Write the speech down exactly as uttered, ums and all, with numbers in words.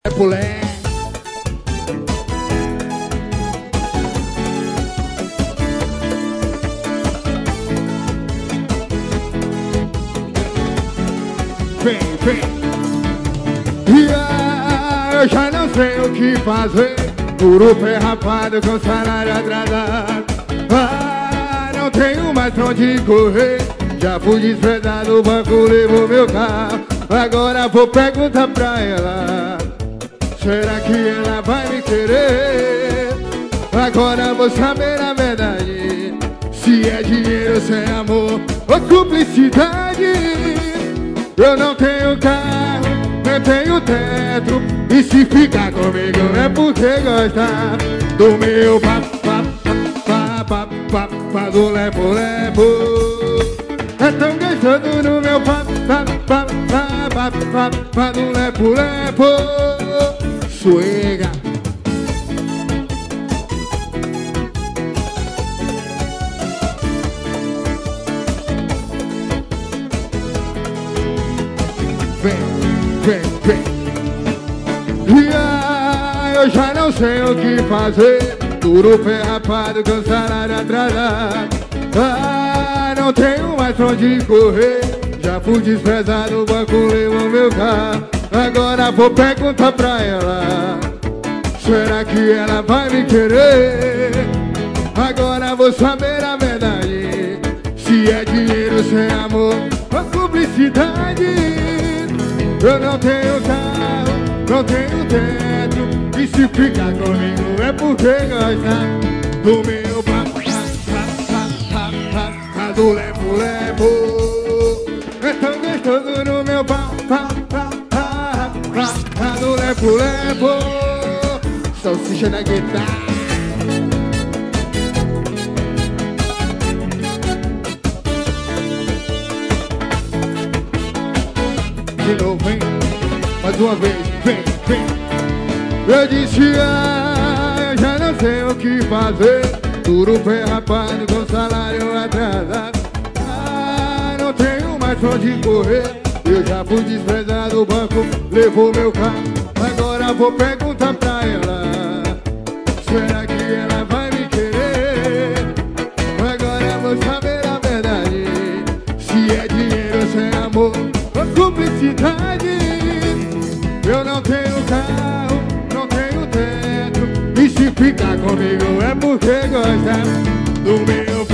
É pulé. Vem, vem. E ah, eu já não sei o que fazer. Puro pé rapado com salário atrasado. Ah, não tenho mais pra onde correr. Já fui desprezado, o banco levou meu carro. Agora vou perguntar pra ela, será que ela vai me querer? Agora vou saber a verdade, se é dinheiro sem amor ou cumplicidade. Eu não tenho carro, nem tenho teto, e se ficar comigo é porque gosta do meu papá, papá, papá, do lepo-lepo. É tão gostoso no meu papá, papá, papá, papá, do lepo-lepo. Suega. Vem, vem, vem. E ah, eu já não sei o que fazer. Duro pé rapado com salário atrasado. Ah, não tenho mais pra onde correr. Já fui desprezado, o banco levou meu carro. Agora vou perguntar pra ela, será que ela vai me querer? Agora vou saber a verdade, se é dinheiro sem amor ou cumplicidade. Eu não tenho carro, não tenho teto, e se ficar comigo é porque gosta do meu papo, do lepo-lepo. É tão gostoso no meu papo, do lepo-lepo. Salsicha na guitarra. De novo, vem, mais uma vez, vem, vem. Eu disse, ah, eu já não sei o que fazer. Duro pé rapado com salário atrasado. Ah, não tenho mais pra onde correr. Eu já fui desprezado, o banco levou meu carro. Agora vou perguntar pra ela, será que ela vai me querer? Agora vou saber a verdade, se é dinheiro sem amor ou cumplicidade. Eu não tenho carro, não tenho teto, e se ficar comigo é porque gosta do meu